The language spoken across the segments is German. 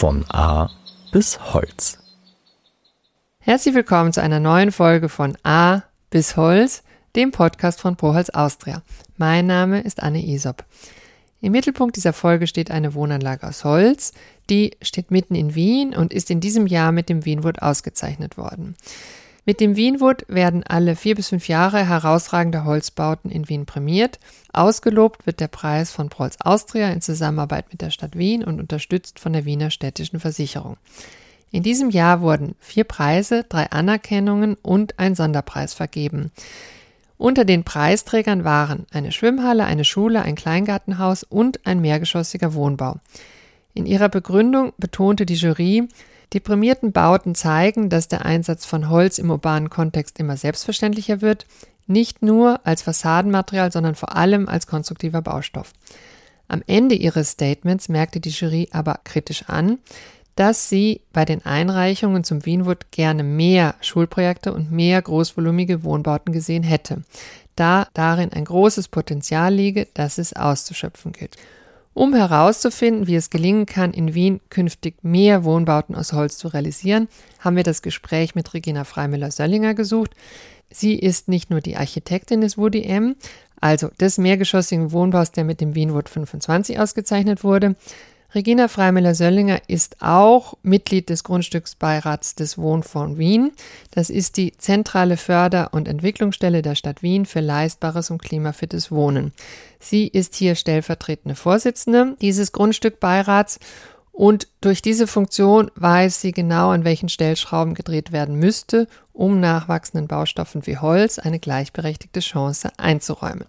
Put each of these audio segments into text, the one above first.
Von A bis Holz. Herzlich willkommen zu einer neuen Folge von A bis Holz, dem Podcast von ProHolz Austria. Mein Name ist Anne Isop. Im Mittelpunkt dieser Folge steht eine Wohnanlage aus Holz. Die steht mitten in Wien und ist in diesem Jahr mit dem Wienwood ausgezeichnet worden. Mit dem Wienwood werden alle 4 bis 5 Jahre herausragende Holzbauten in Wien prämiert. Ausgelobt wird der Preis von ProHolz Austria in Zusammenarbeit mit der Stadt Wien und unterstützt von der Wiener Städtischen Versicherung. In diesem Jahr wurden 4 Preise, 3 Anerkennungen und ein Sonderpreis vergeben. Unter den Preisträgern waren eine Schwimmhalle, eine Schule, ein Kleingartenhaus und ein mehrgeschossiger Wohnbau. In ihrer Begründung betonte die Jury, die prämierten Bauten zeigen, dass der Einsatz von Holz im urbanen Kontext immer selbstverständlicher wird, nicht nur als Fassadenmaterial, sondern vor allem als konstruktiver Baustoff. Am Ende ihres Statements merkte die Jury aber kritisch an, dass sie bei den Einreichungen zum Wienwood gerne mehr Schulprojekte und mehr großvolumige Wohnbauten gesehen hätte, da darin ein großes Potenzial liege, das es auszuschöpfen gilt. Um herauszufinden, wie es gelingen kann, in Wien künftig mehr Wohnbauten aus Holz zu realisieren, haben wir das Gespräch mit Regina Freimüller-Söllinger gesucht. Sie ist nicht nur die Architektin des WDM, also des mehrgeschossigen Wohnbaus, der mit dem Wienwood 25 ausgezeichnet wurde. Regina Freimüller-Söllinger ist auch Mitglied des Grundstücksbeirats des Wohnfonds Wien. Das ist die zentrale Förder- und Entwicklungsstelle der Stadt Wien für leistbares und klimafittes Wohnen. Sie ist hier stellvertretende Vorsitzende dieses Grundstückbeirats und durch diese Funktion weiß sie genau, an welchen Stellschrauben gedreht werden müsste, um nachwachsenden Baustoffen wie Holz eine gleichberechtigte Chance einzuräumen.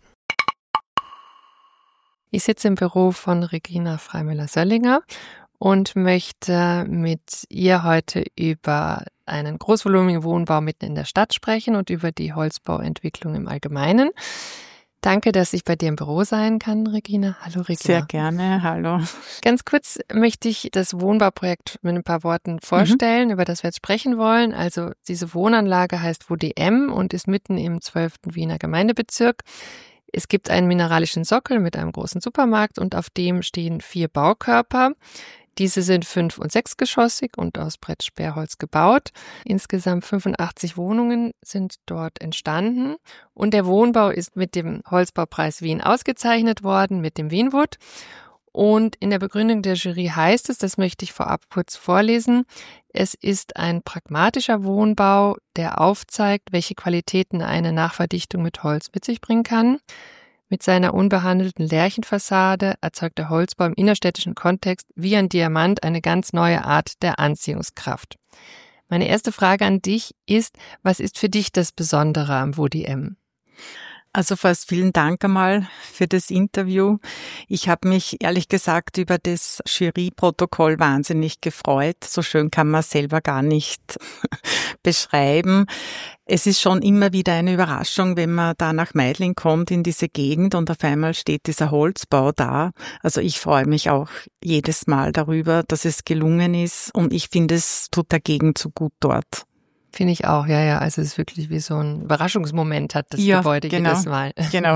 Ich sitze im Büro von Regina Freimüller-Söllinger und möchte mit ihr heute über einen großvolumigen Wohnbau mitten in der Stadt sprechen und über die Holzbauentwicklung im Allgemeinen. Danke, dass ich bei dir im Büro sein kann, Regina. Hallo, Regina. Sehr gerne, hallo. Ganz kurz möchte ich das Wohnbauprojekt mit ein paar Worten vorstellen, über das wir jetzt sprechen wollen. Also diese Wohnanlage heißt WDM und ist mitten im 12. Wiener Gemeindebezirk. Es gibt einen mineralischen Sockel mit einem großen Supermarkt und auf dem stehen 4 Baukörper. Diese sind 5- und 6-geschossig und aus Brettsperrholz gebaut. Insgesamt 85 Wohnungen sind dort entstanden und der Wohnbau ist mit dem Holzbaupreis Wien ausgezeichnet worden, mit dem Wienwood. Und in der Begründung der Jury heißt es, das möchte ich vorab kurz vorlesen, es ist ein pragmatischer Wohnbau, der aufzeigt, welche Qualitäten eine Nachverdichtung mit Holz mit sich bringen kann. Mit seiner unbehandelten Lärchenfassade erzeugt der Holzbau im innerstädtischen Kontext wie ein Diamant eine ganz neue Art der Anziehungskraft. Meine erste Frage an dich ist, was ist für dich das Besondere am WDM? Also fast vielen Dank einmal für das Interview. Ich habe mich ehrlich gesagt über das Juryprotokoll wahnsinnig gefreut. So schön kann man es selber gar nicht beschreiben. Es ist schon immer wieder eine Überraschung, wenn man da nach Meidling kommt in diese Gegend und auf einmal steht dieser Holzbau da. Also ich freue mich auch jedes Mal darüber, dass es gelungen ist und ich finde, es tut der Gegend so gut dort. Finde ich auch, ja. Also es ist wirklich wie so ein Überraschungsmoment hat das Gebäude jedes Mal. Genau.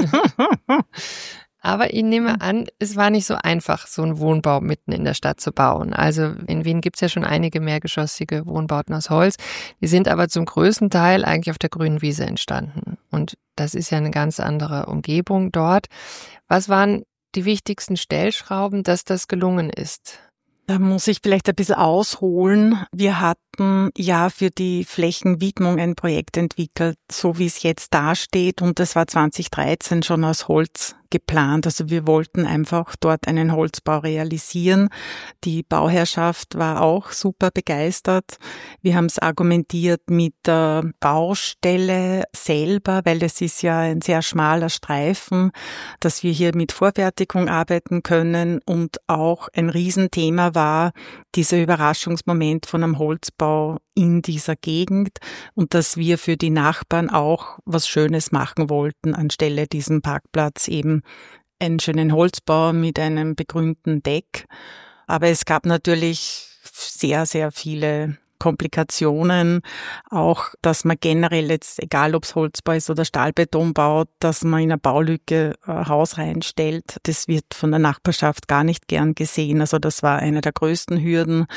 Aber ich nehme an, es war nicht so einfach, so einen Wohnbau mitten in der Stadt zu bauen. Also in Wien gibt es ja schon einige mehrgeschossige Wohnbauten aus Holz. Die sind aber zum größten Teil eigentlich auf der grünen Wiese entstanden. Und das ist ja eine ganz andere Umgebung dort. Was waren die wichtigsten Stellschrauben, dass das gelungen ist? Da muss ich vielleicht ein bisschen ausholen. Wir hatten ja für die Flächenwidmung ein Projekt entwickelt, so wie es jetzt dasteht. Und das war 2013 schon aus Holz geplant. Also wir wollten einfach dort einen Holzbau realisieren. Die Bauherrschaft war auch super begeistert. Wir haben es argumentiert mit der Baustelle selber, weil es ist ja ein sehr schmaler Streifen, dass wir hier mit Vorfertigung arbeiten können. Und auch ein Riesenthema war dieser Überraschungsmoment von einem Holzbau in dieser Gegend und dass wir für die Nachbarn auch was Schönes machen wollten, anstelle diesem Parkplatz eben einen schönen Holzbau mit einem begrünten Deck. Aber es gab natürlich sehr, sehr viele Komplikationen, auch, dass man generell jetzt, egal ob es Holzbau ist oder Stahlbeton baut, dass man in eine Baulücke ein Haus reinstellt. Das wird von der Nachbarschaft gar nicht gern gesehen. Also das war eine der größten Hürden.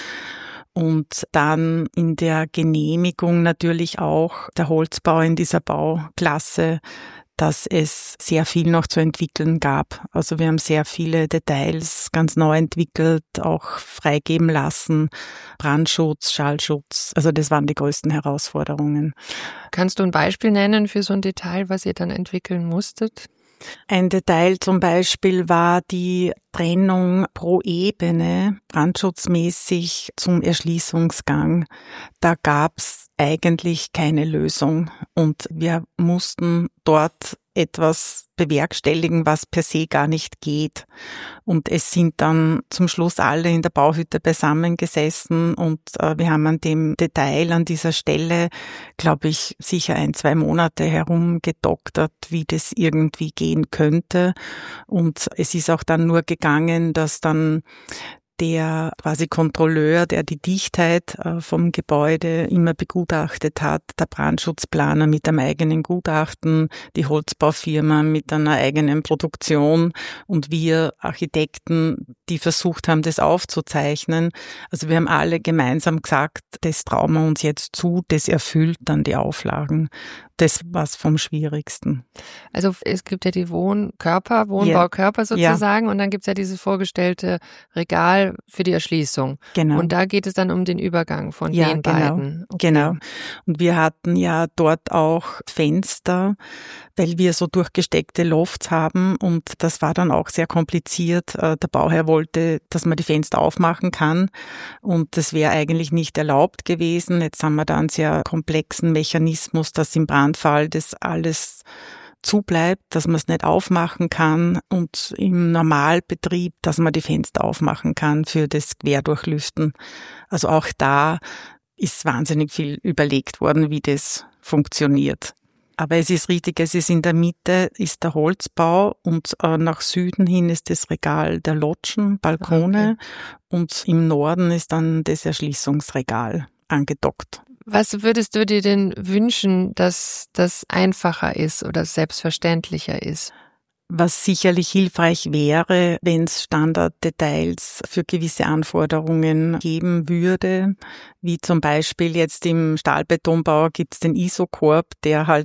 Und dann in der Genehmigung natürlich auch der Holzbau in dieser Bauklasse, dass es sehr viel noch zu entwickeln gab. Also wir haben sehr viele Details ganz neu entwickelt, auch freigeben lassen, Brandschutz, Schallschutz. Also das waren die größten Herausforderungen. Kannst du ein Beispiel nennen für so ein Detail, was ihr dann entwickeln musstet? Ein Detail zum Beispiel war die Trennung pro Ebene, brandschutzmäßig zum Erschließungsgang. Da gab's eigentlich keine Lösung und wir mussten dort etwas bewerkstelligen, was per se gar nicht geht. Und es sind dann zum Schluss alle in der Bauhütte beisammengesessen und wir haben an dem Detail, an dieser Stelle, glaube ich, sicher 1-2 Monate herumgedoktert, wie das irgendwie gehen könnte. Und es ist auch dann nur gegangen, dass dann der quasi Kontrolleur, der die Dichtheit vom Gebäude immer begutachtet hat, der Brandschutzplaner mit einem eigenen Gutachten, die Holzbaufirma mit einer eigenen Produktion und wir Architekten, die versucht haben, das aufzuzeichnen. Also wir haben alle gemeinsam gesagt, das trauen wir uns jetzt zu, das erfüllt dann die Auflagen. Das war's vom Schwierigsten. Also es gibt ja die Wohnbaukörper sozusagen und dann gibt's ja dieses vorgestellte Regal für die Erschließung. Genau. Und da geht es dann um den Übergang von den beiden. Okay. Genau. Und wir hatten ja dort auch Fenster, weil wir so durchgesteckte Lofts haben und das war dann auch sehr kompliziert. Der Bauherr wollte, dass man die Fenster aufmachen kann und das wäre eigentlich nicht erlaubt gewesen. Jetzt haben wir da einen sehr komplexen Mechanismus, dass im Brandfall das alles zubleibt, dass man es nicht aufmachen kann und im Normalbetrieb, dass man die Fenster aufmachen kann für das Querdurchlüften. Also auch da ist wahnsinnig viel überlegt worden, wie das funktioniert. Aber es ist richtig, es ist in der Mitte ist der Holzbau und nach Süden hin ist das Regal der Lodgen, Balkone und im Norden ist dann das Erschließungsregal angedockt. Was würdest du dir denn wünschen, dass das einfacher ist oder selbstverständlicher ist? Was sicherlich hilfreich wäre, wenn es Standarddetails für gewisse Anforderungen geben würde, wie zum Beispiel jetzt im Stahlbetonbau gibt es den ISO-Korb, der halt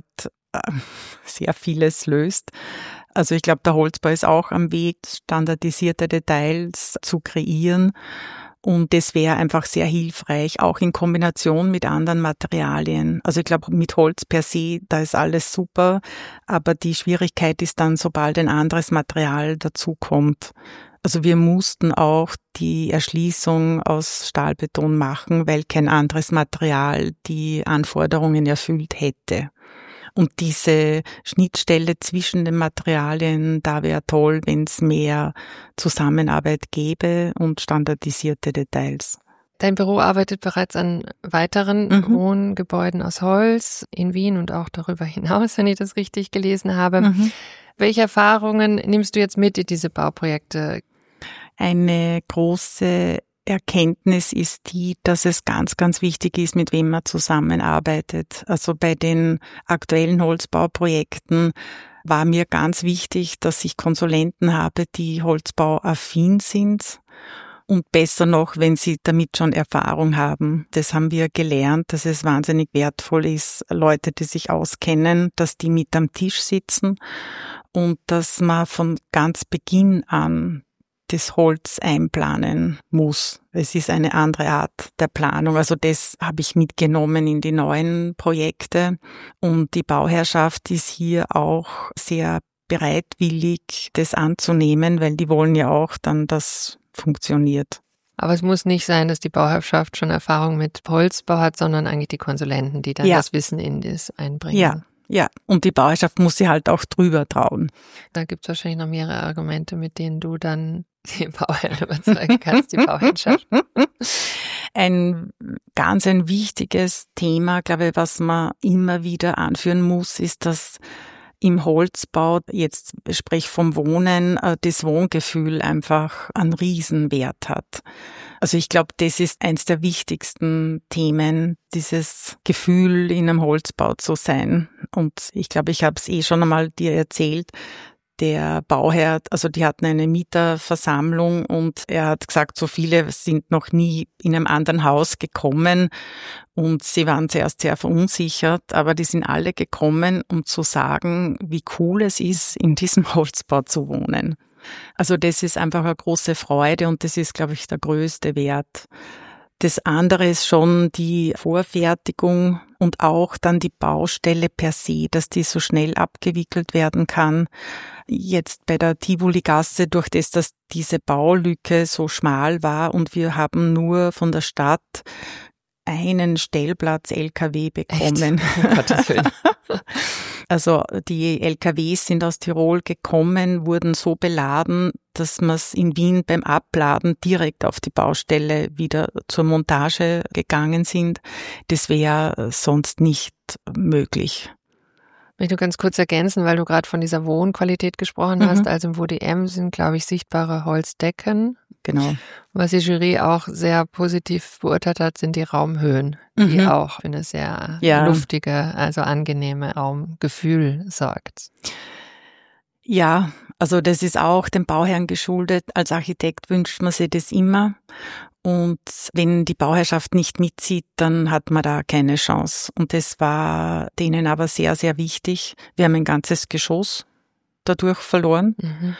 sehr vieles löst. Also ich glaube, der Holzbau ist auch am Weg, standardisierte Details zu kreieren. Und das wäre einfach sehr hilfreich, auch in Kombination mit anderen Materialien. Also ich glaube, mit Holz per se, da ist alles super, aber die Schwierigkeit ist dann, sobald ein anderes Material dazukommt. Also wir mussten auch die Erschließung aus Stahlbeton machen, weil kein anderes Material die Anforderungen erfüllt hätte. Und diese Schnittstelle zwischen den Materialien, da wäre toll, wenn es mehr Zusammenarbeit gäbe und standardisierte Details. Dein Büro arbeitet bereits an weiteren Wohngebäuden aus Holz in Wien und auch darüber hinaus, wenn ich das richtig gelesen habe. Welche Erfahrungen nimmst du jetzt mit in diese Bauprojekte? Eine große Erkenntnis ist die, dass es ganz, ganz wichtig ist, mit wem man zusammenarbeitet. Also bei den aktuellen Holzbauprojekten war mir ganz wichtig, dass ich Konsulenten habe, die holzbauaffin sind und besser noch, wenn sie damit schon Erfahrung haben. Das haben wir gelernt, dass es wahnsinnig wertvoll ist, Leute, die sich auskennen, dass die mit am Tisch sitzen und dass man von ganz Beginn an das Holz einplanen muss. Es ist eine andere Art der Planung. Also das habe ich mitgenommen in die neuen Projekte. Und die Bauherrschaft ist hier auch sehr bereitwillig, das anzunehmen, weil die wollen ja auch dann, dass funktioniert. Aber es muss nicht sein, dass die Bauherrschaft schon Erfahrung mit Holzbau hat, sondern eigentlich die Konsulenten, die dann das Wissen in das einbringen. Ja, und die Bauherrschaft muss sich halt auch drüber trauen. Da gibt es wahrscheinlich noch mehrere Argumente, mit denen du dann die Bauherren überzeugen kannst, die Bauherrschaft. Ein wichtiges Thema, glaube ich, was man immer wieder anführen muss, ist, dass im Holzbau, jetzt sprich vom Wohnen, das Wohngefühl einfach einen Riesenwert hat. Also ich glaube, das ist eins der wichtigsten Themen, dieses Gefühl, in einem Holzbau zu sein. Und ich glaube, ich habe es schon einmal dir erzählt, der Bauherr, also die hatten eine Mieterversammlung und er hat gesagt, so viele sind noch nie in einem anderen Haus gekommen und sie waren zuerst sehr verunsichert, aber die sind alle gekommen, um zu sagen, wie cool es ist, in diesem Holzbau zu wohnen. Also das ist einfach eine große Freude und das ist, glaube ich, der größte Wert. Das andere ist schon die Vorfertigung und auch dann die Baustelle per se, dass die so schnell abgewickelt werden kann. Jetzt bei der Tivoli-Gasse, durch das, dass diese Baulücke so schmal war und wir haben nur von der Stadt einen Stellplatz LKW bekommen. Also die LKWs sind aus Tirol gekommen, wurden so beladen, dass man es in Wien beim Abladen direkt auf die Baustelle wieder zur Montage gegangen sind. Das wäre sonst nicht möglich. Will du ganz kurz ergänzen, weil du gerade von dieser Wohnqualität gesprochen hast. Also im WDM sind, glaube ich, sichtbare Holzdecken. Genau. Was die Jury auch sehr positiv beurteilt hat, sind die Raumhöhen, die auch für eine sehr luftige, also angenehme Raumgefühl sorgt. Ja, also das ist auch dem Bauherrn geschuldet. Als Architekt wünscht man sich das immer. Und wenn die Bauherrschaft nicht mitzieht, dann hat man da keine Chance. Und das war denen aber sehr, sehr wichtig. Wir haben ein ganzes Geschoss dadurch verloren.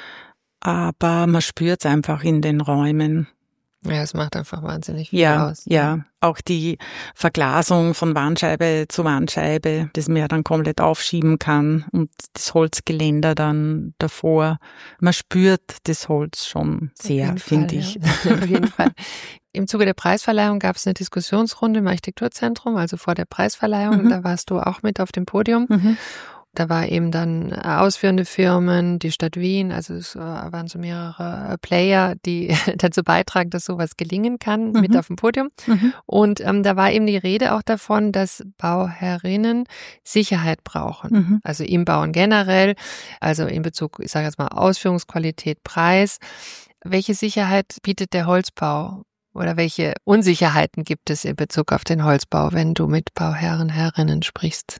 Aber man spürt es einfach in den Räumen. Ja, es macht einfach wahnsinnig viel aus. Ja, auch die Verglasung von Wandscheibe zu Wandscheibe, das man ja dann komplett aufschieben kann und das Holzgeländer dann davor. Man spürt das Holz schon sehr, finde ich. Ja. Auf jeden Fall. Im Zuge der Preisverleihung gab es eine Diskussionsrunde im Architekturzentrum, also vor der Preisverleihung. Da warst du auch mit auf dem Podium. Da war eben dann ausführende Firmen, die Stadt Wien, also es waren so mehrere Player, die dazu beitragen, dass sowas gelingen kann, mit auf dem Podium. Und da war eben die Rede auch davon, dass Bauherrinnen Sicherheit brauchen. Also im Bauen generell, also in Bezug, ich sage jetzt mal Ausführungsqualität, Preis. Welche Sicherheit bietet der Holzbau? Oder welche Unsicherheiten gibt es in Bezug auf den Holzbau, wenn du mit Bauherren, Herrinnen sprichst?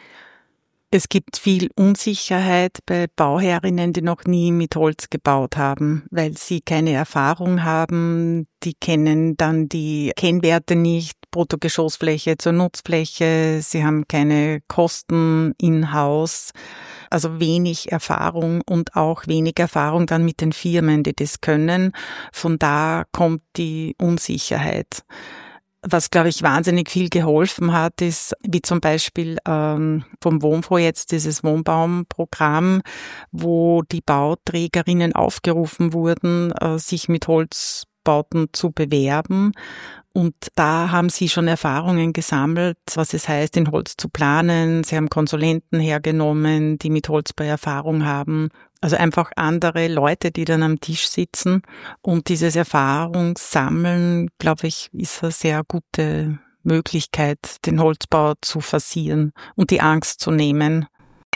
Es gibt viel Unsicherheit bei Bauherrinnen, die noch nie mit Holz gebaut haben, weil sie keine Erfahrung haben. Die kennen dann die Kennwerte nicht, Bruttogeschossfläche zur Nutzfläche. Sie haben keine Kosten in-house, also wenig Erfahrung und auch wenig Erfahrung dann mit den Firmen, die das können. Von da kommt die Unsicherheit. Was, glaube ich, wahnsinnig viel geholfen hat, ist, wie zum Beispiel vom Wohnfonds jetzt dieses Wohnbaumprogramm, wo die Bauträgerinnen aufgerufen wurden, sich mit Holzbauten zu bewerben. Und da haben sie schon Erfahrungen gesammelt, was es heißt, in Holz zu planen. Sie haben Konsulenten hergenommen, die mit Holzbau Erfahrung haben. Also einfach andere Leute, die dann am Tisch sitzen. Und dieses Erfahrungssammeln, glaube ich, ist eine sehr gute Möglichkeit, den Holzbau zu forcieren und die Angst zu nehmen.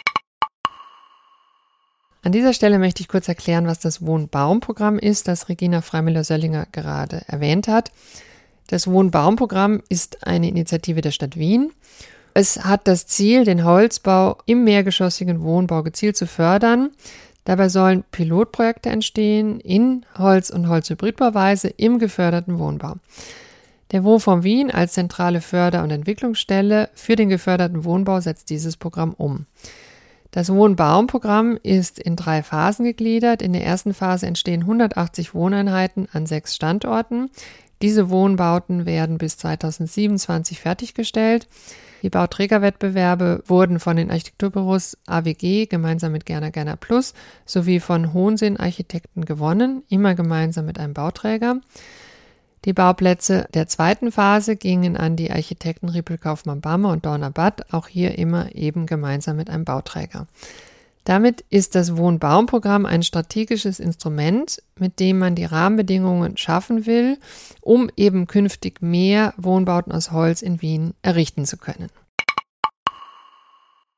An dieser Stelle möchte ich kurz erklären, was das Wohnbaumprogramm ist, das Regina Freimüller-Söllinger gerade erwähnt hat. Das Wohnbaumprogramm ist eine Initiative der Stadt Wien. Es hat das Ziel, den Holzbau im mehrgeschossigen Wohnbau gezielt zu fördern. Dabei sollen Pilotprojekte entstehen in Holz- und Holzhybridbauweise im geförderten Wohnbau. Der Wohnfonds Wien als zentrale Förder- und Entwicklungsstelle für den geförderten Wohnbau setzt dieses Programm um. Das Wohnbaumprogramm ist in 3 Phasen gegliedert. In der ersten Phase entstehen 180 Wohneinheiten an 6 Standorten. Diese Wohnbauten werden bis 2027 fertiggestellt. Die Bauträgerwettbewerbe wurden von den Architekturbüros AWG gemeinsam mit Gerner Plus sowie von Hohensinn Architekten gewonnen, immer gemeinsam mit einem Bauträger. Die Bauplätze der zweiten Phase gingen an die Architekten Riepel Kaufmann-Bammer und Dorner-Batt, auch hier immer eben gemeinsam mit einem Bauträger. Damit ist das Wohnbaumprogramm ein strategisches Instrument, mit dem man die Rahmenbedingungen schaffen will, um eben künftig mehr Wohnbauten aus Holz in Wien errichten zu können.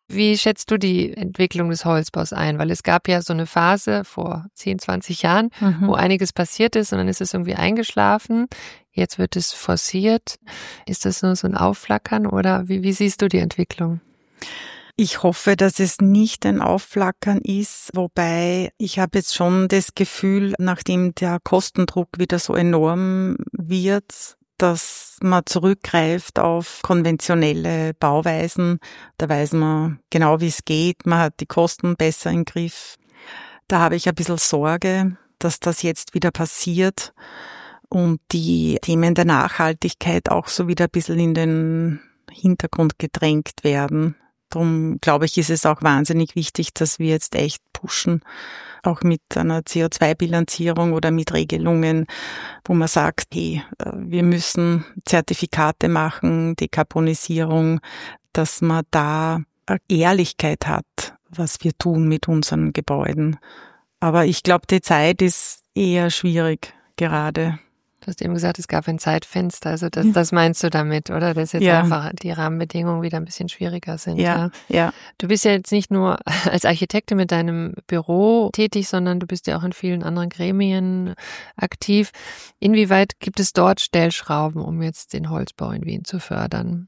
Wie schätzt du die Entwicklung des Holzbaus ein? Weil es gab ja so eine Phase vor 10, 20 Jahren, wo einiges passiert ist und dann ist es irgendwie eingeschlafen. Jetzt wird es forciert. Ist das nur so ein Aufflackern oder wie siehst du die Entwicklung? Ich hoffe, dass es nicht ein Aufflackern ist, wobei ich habe jetzt schon das Gefühl, nachdem der Kostendruck wieder so enorm wird, dass man zurückgreift auf konventionelle Bauweisen. Da weiß man genau, wie es geht. Man hat die Kosten besser im Griff. Da habe ich ein bisschen Sorge, dass das jetzt wieder passiert und die Themen der Nachhaltigkeit auch so wieder ein bisschen in den Hintergrund gedrängt werden. Darum, glaube ich, ist es auch wahnsinnig wichtig, dass wir jetzt echt pushen, auch mit einer CO2-Bilanzierung oder mit Regelungen, wo man sagt, hey, wir müssen Zertifikate machen, Dekarbonisierung, dass man da eine Ehrlichkeit hat, was wir tun mit unseren Gebäuden. Aber ich glaube, die Zeit ist eher schwierig gerade. Du hast eben gesagt, es gab ein Zeitfenster, also das meinst du damit, oder? Dass jetzt einfach die Rahmenbedingungen wieder ein bisschen schwieriger sind. Ja. Du bist ja jetzt nicht nur als Architektin mit deinem Büro tätig, sondern du bist ja auch in vielen anderen Gremien aktiv. Inwieweit gibt es dort Stellschrauben, um jetzt den Holzbau in Wien zu fördern?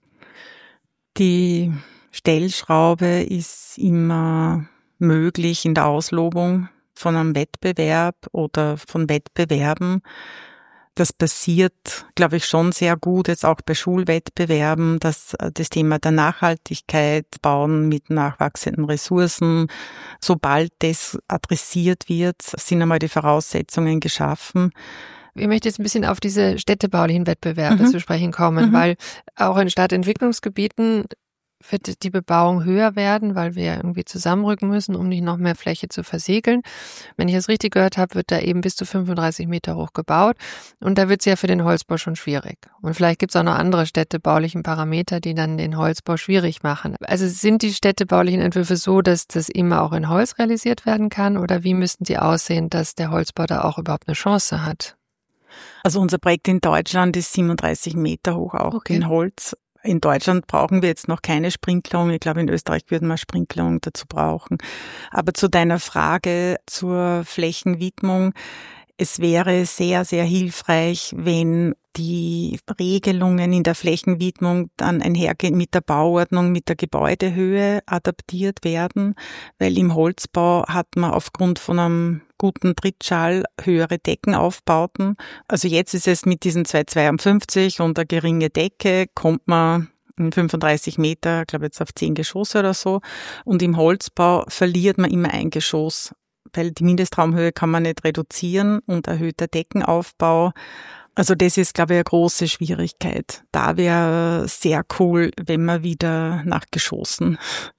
Die Stellschraube ist immer möglich in der Auslobung von einem Wettbewerb oder von Wettbewerben. Das passiert, glaube ich, schon sehr gut, jetzt auch bei Schulwettbewerben, dass das Thema der Nachhaltigkeit, Bauen mit nachwachsenden Ressourcen, sobald das adressiert wird, sind einmal die Voraussetzungen geschaffen. Ich möchte jetzt ein bisschen auf diese städtebaulichen Wettbewerbe zu sprechen kommen, weil auch in Stadtentwicklungsgebieten wird die Bebauung höher werden, weil wir ja irgendwie zusammenrücken müssen, um nicht noch mehr Fläche zu versiegeln. Wenn ich das richtig gehört habe, wird da eben bis zu 35 Meter hoch gebaut und da wird es ja für den Holzbau schon schwierig. Und vielleicht gibt es auch noch andere städtebaulichen Parameter, die dann den Holzbau schwierig machen. Also sind die städtebaulichen Entwürfe so, dass das immer auch in Holz realisiert werden kann oder wie müssten die aussehen, dass der Holzbau da auch überhaupt eine Chance hat? Also unser Projekt in Deutschland ist 37 Meter hoch, auch in Holz. In Deutschland brauchen wir jetzt noch keine Sprinklung. Ich glaube, in Österreich würden wir Sprinklung dazu brauchen. Aber zu deiner Frage zur Flächenwidmung. Es wäre sehr, sehr hilfreich, wenn die Regelungen in der Flächenwidmung dann einhergehen mit der Bauordnung, mit der Gebäudehöhe adaptiert werden, weil im Holzbau hat man aufgrund von einem guten Trittschall höhere Deckenaufbauten. Also jetzt ist es mit diesen 2,52 und der geringe Decke, kommt man in 35 Meter, ich glaube jetzt auf 10 Geschosse oder so. Und im Holzbau verliert man immer ein Geschoss, weil die Mindestraumhöhe kann man nicht reduzieren und erhöhter Deckenaufbau. Also das ist, glaube ich, eine große Schwierigkeit. Da wäre sehr cool, wenn man wieder nach Geschossen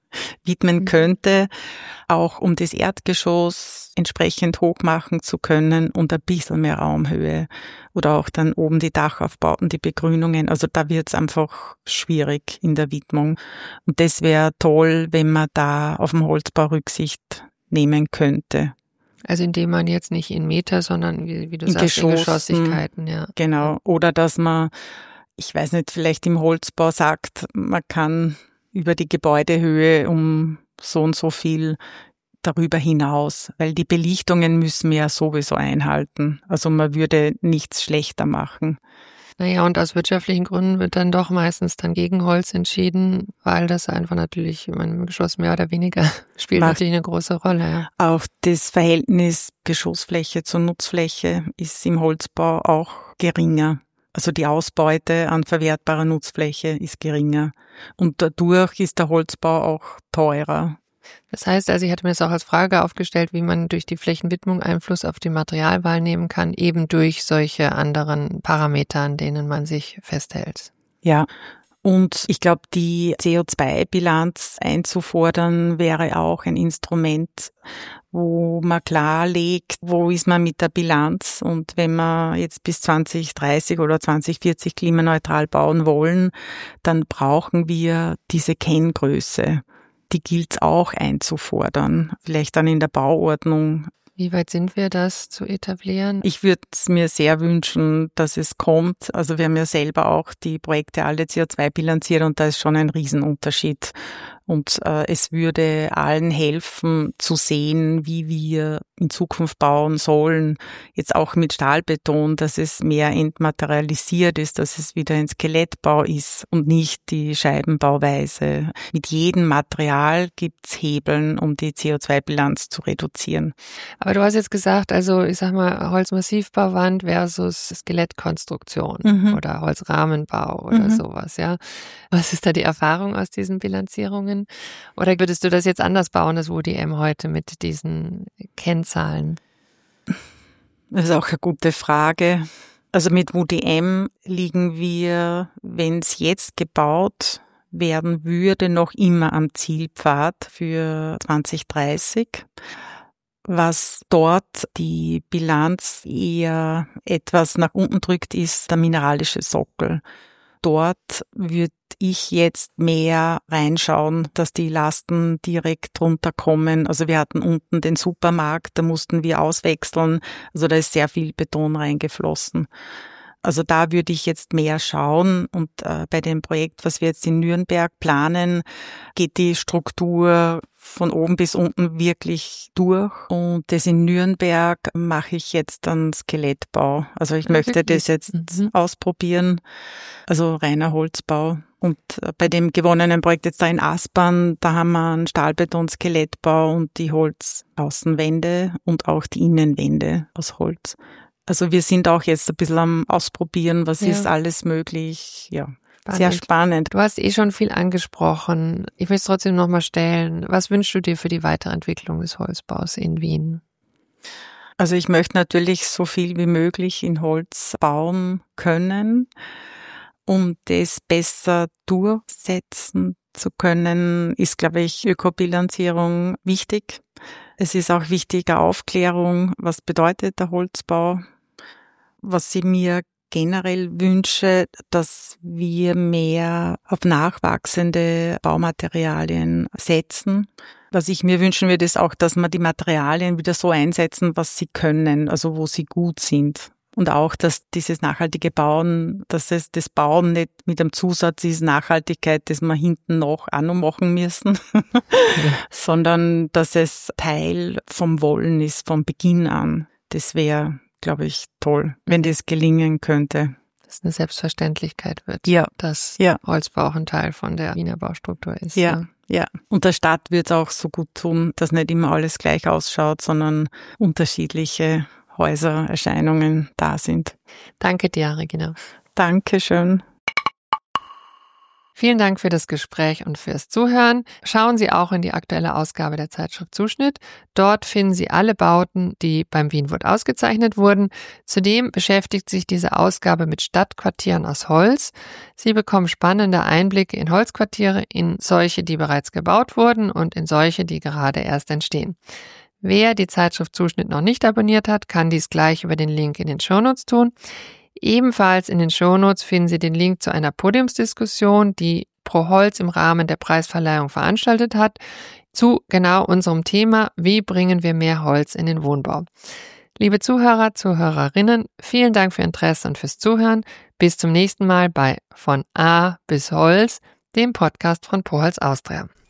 widmen könnte, auch um das Erdgeschoss entsprechend hoch machen zu können und ein bisschen mehr Raumhöhe oder auch dann oben die Dachaufbauten, die Begrünungen. Also da wird es einfach schwierig in der Widmung. Und das wäre toll, wenn man da auf dem Holzbau Rücksicht nehmen könnte. Also indem man jetzt nicht in Meter, sondern wie du sagst, in Geschossigkeiten, ja. Genau. Oder dass man, ich weiß nicht, vielleicht im Holzbau sagt, man kann über die Gebäudehöhe um so und so viel darüber hinaus, weil die Belichtungen müssen wir ja sowieso einhalten. Also man würde nichts schlechter machen. Naja, und aus wirtschaftlichen Gründen wird dann doch meistens dann gegen Holz entschieden, weil das einfach natürlich im Geschoss mehr oder weniger spielt natürlich eine große Rolle. Ja. Auch das Verhältnis Geschossfläche zur Nutzfläche ist im Holzbau auch geringer. Also die Ausbeute an verwertbarer Nutzfläche ist geringer. Und dadurch ist der Holzbau auch teurer. Das heißt, also ich hatte mir das auch als Frage aufgestellt, wie man durch die Flächenwidmung Einfluss auf die Materialwahl nehmen kann, eben durch solche anderen Parameter, an denen man sich festhält. Ja, und ich glaube, die CO2-Bilanz einzufordern wäre auch ein Instrument, wo man klarlegt, wo ist man mit der Bilanz. Und wenn wir jetzt bis 2030 oder 2040 klimaneutral bauen wollen, dann brauchen wir diese Kenngröße. Die gilt es auch einzufordern, vielleicht dann in der Bauordnung. Wie weit sind wir, das zu etablieren? Ich würde es mir sehr wünschen, dass es kommt. Also wir haben ja selber auch die Projekte alle CO2 bilanziert und da ist schon ein Riesenunterschied, Und es würde allen helfen, zu sehen, wie wir in Zukunft bauen sollen. Jetzt auch mit Stahlbeton, dass es mehr entmaterialisiert ist, dass es wieder ein Skelettbau ist und nicht die Scheibenbauweise. Mit jedem Material gibt's Hebeln, um die CO2-Bilanz zu reduzieren. Aber du hast jetzt gesagt, also ich sag mal Holzmassivbauwand versus Skelettkonstruktion oder Holzrahmenbau oder sowas, ja. Was ist da die Erfahrung aus diesen Bilanzierungen? Oder würdest du das jetzt anders bauen, das UDM heute mit diesen Kennzahlen? Das ist auch eine gute Frage. Also mit UDM liegen wir, wenn es jetzt gebaut werden würde, noch immer am Zielpfad für 2030. Was dort die Bilanz eher etwas nach unten drückt, ist der mineralische Sockel. Dort würde ich jetzt mehr reinschauen, dass die Lasten direkt runterkommen. Also wir hatten unten den Supermarkt, da mussten wir auswechseln. Also da ist sehr viel Beton reingeflossen. Also da würde ich jetzt mehr schauen und bei dem Projekt, was wir jetzt in Nürnberg planen, geht die Struktur von oben bis unten wirklich durch. Und das in Nürnberg mache ich jetzt dann Skelettbau. Also ich möchte das jetzt ausprobieren, also reiner Holzbau. Und bei dem gewonnenen Projekt jetzt da in Aspern, da haben wir einen Stahlbeton-Skelettbau und die Holzaußenwände und auch die Innenwände aus Holz. Also wir sind auch jetzt ein bisschen am Ausprobieren, was ist alles möglich. Ja, spannend. Sehr spannend. Du hast schon viel angesprochen. Ich will es trotzdem nochmal stellen. Was wünschst du dir für die Weiterentwicklung des Holzbaus in Wien? Also ich möchte natürlich so viel wie möglich in Holz bauen können, um das besser durchsetzen zu können, ist, glaube ich, Ökobilanzierung wichtig. Es ist auch wichtige Aufklärung, was bedeutet der Holzbau. Was ich mir generell wünsche, dass wir mehr auf nachwachsende Baumaterialien setzen. Was ich mir wünschen würde, ist auch, dass wir die Materialien wieder so einsetzen, was sie können, also wo sie gut sind. Und auch, dass dieses nachhaltige Bauen, dass es das Bauen nicht mit einem Zusatz ist, Nachhaltigkeit, das wir hinten noch auch noch machen müssen, sondern dass es Teil vom Wollen ist, vom Beginn an. Das wäre, glaube ich, toll, wenn das gelingen könnte. Dass es eine Selbstverständlichkeit wird, dass Holzbau auch ein Teil von der Wiener Baustruktur ist. Ja. Und der Stadt wird es auch so gut tun, dass nicht immer alles gleich ausschaut, sondern unterschiedliche Häusererscheinungen da sind. Danke dir, Regina. Dankeschön. Vielen Dank für das Gespräch und fürs Zuhören. Schauen Sie auch in die aktuelle Ausgabe der Zeitschrift Zuschnitt. Dort finden Sie alle Bauten, die beim Wienwood ausgezeichnet wurden. Zudem beschäftigt sich diese Ausgabe mit Stadtquartieren aus Holz. Sie bekommen spannende Einblicke in Holzquartiere, in solche, die bereits gebaut wurden und in solche, die gerade erst entstehen. Wer die Zeitschrift Zuschnitt noch nicht abonniert hat, kann dies gleich über den Link in den Shownotes tun. Ebenfalls in den Shownotes finden Sie den Link zu einer Podiumsdiskussion, die Pro Holz im Rahmen der Preisverleihung veranstaltet hat, zu genau unserem Thema, wie bringen wir mehr Holz in den Wohnbau. Liebe Zuhörer, Zuhörerinnen, vielen Dank für Ihr Interesse und fürs Zuhören. Bis zum nächsten Mal bei Von A bis Holz, dem Podcast von Pro Holz Austria.